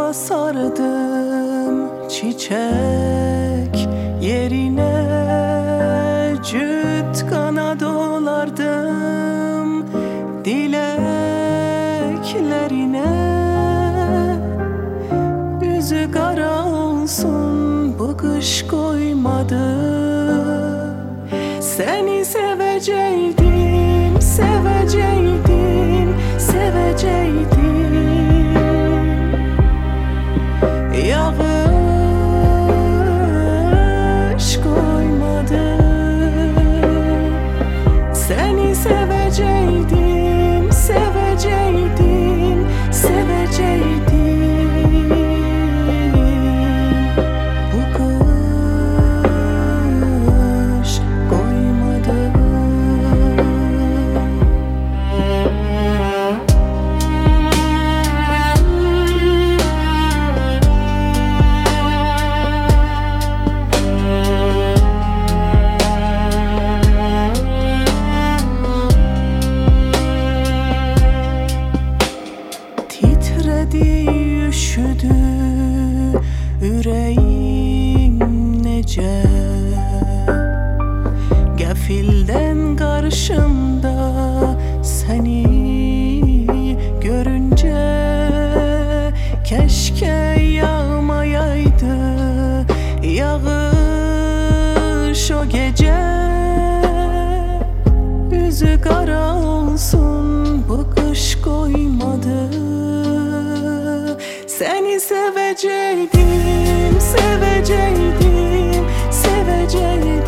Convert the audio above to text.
Toprağa sardım çiçek yerine, cüt kana dolardım dileklerine. Yüzü kara olsun bu kış koymadı. Seni seveceydim, seveceydim, seveceydim. Yağış koymadı. Seni seveceydim, seveceydim, seveceydim. Bu kış koymadı. Titredi, üşüdü yüreğim nece. Gafilden karşımda seni görünce, keşke yağmayaydı yağış o gece. Yüzü kara olsun bu kış koymadı. Seni seveceydim, seveceydim, seveceydim.